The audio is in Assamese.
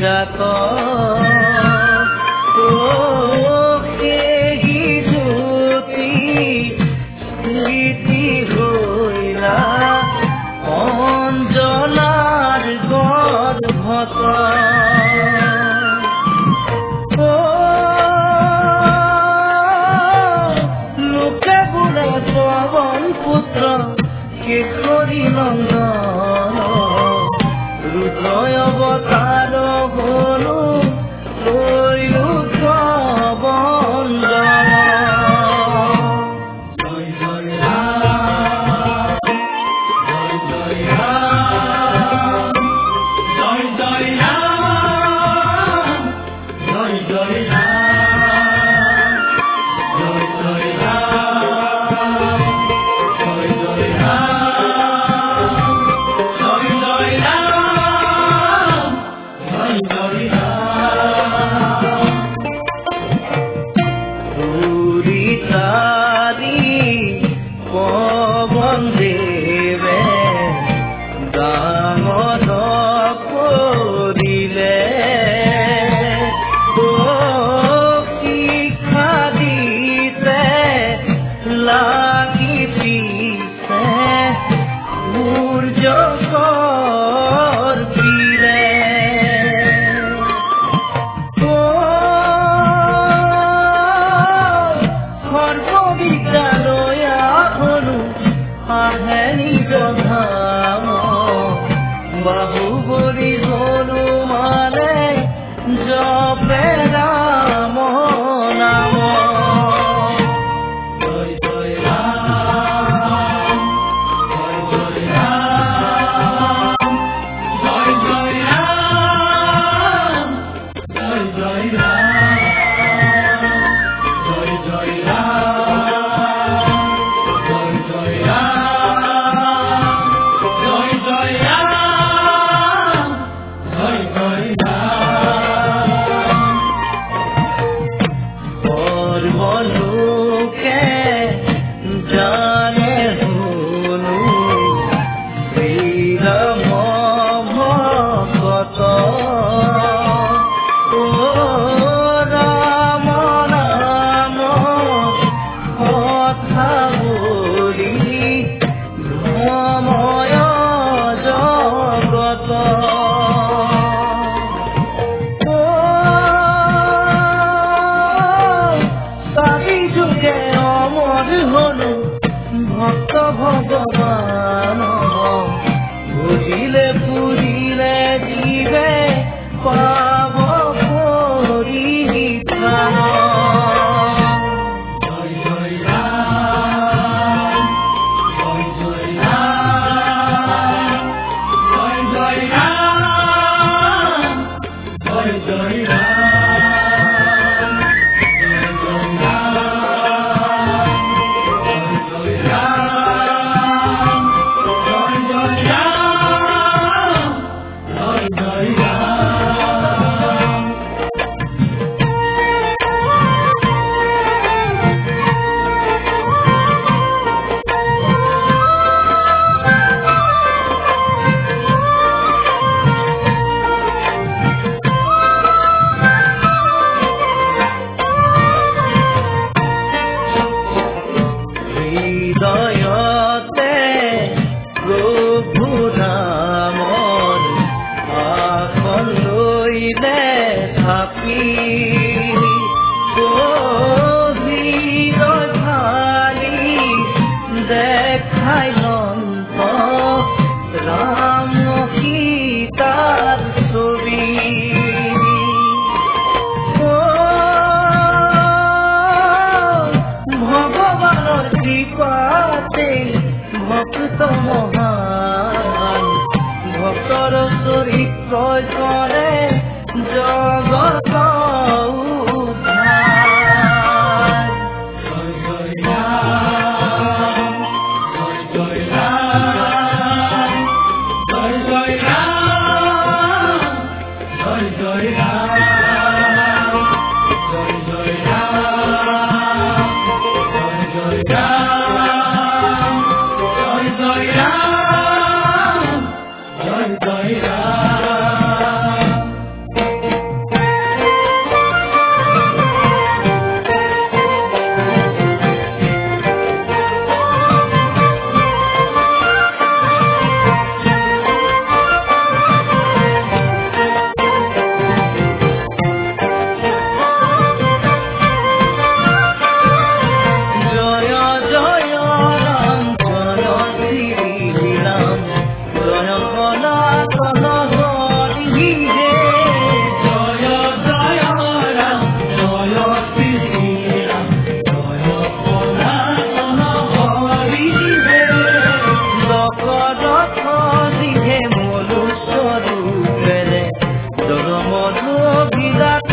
বিখ্যাত সেই জ্যোতি স্মৃতি হইলা অঞ্জনাৰ গৰ্ভত লোকে বোলে পৱন পুত্ৰ কেশৰী নন্দন ৰুদ্ৰয় অৱতাৰ হলো লৈলো বন্দন জয় জয় ৰাম জয় জয় ৰাম জয় জয় ৰাম জয় জয় ৰাম জয় জয় ৰাম জয় জয় ৰাম জয় জয় ৰাম জয় জয় ৰাম পুৰী তাৰি পৱন দেৱে ডাঙৰ কৰিলে শিক্ষা দিছে লাগি দিছে সূৰ্যকৰ পীৰে সৰ্ববিদ্যালয়া হলো আহে নিজ ধাম বাহুবলী হলো মানে জপে ৰাম নাম জয় জয় ৰাম জয় জয় ৰাম জয় জয় ৰাম জয় জয় ৰাম জয় জয় ৰাম জয় জয় ৰাম জয় জয় ৰাম জয় জয় ৰাম সৰ্বলোকে জানে শুনো শ্ৰীৰাম ভকত ৰাম নাম কথা বুলি ভ্ৰময় জগত চাৰি যুগে অমৰ হলো ভক্ত ভগৱান বুজিলে পুৰিলে জীৱে পাব পৰিত্ৰাণ জয় জয় ৰাম জয় জয় ৰাম জয় জয় ৰাম জয় জয় ৰাম জয় জয় ৰাম জয় জয় ৰাম জয় জয় ৰাম জয় জয় ৰাম হৃদয়তে প্ৰভু নামৰ আসন লৈলে থাকি হৃদয় ঢালি দেখাই লন্ত ৰাম সীতাৰ ছবি ভগৱানৰ কৃপাতে ভক্ত মহান ভক্তৰ চৰিত্ৰ কৰে জগত উদ্ধাৰ জয় জয় ৰাম জয় জয় ৰাম জয় জয় ৰাম জয় জয় ৰাম জয় জয় ৰাম জয় জয় ৰাম জয় জয় ৰাম জয় জয় ৰাম বিরাট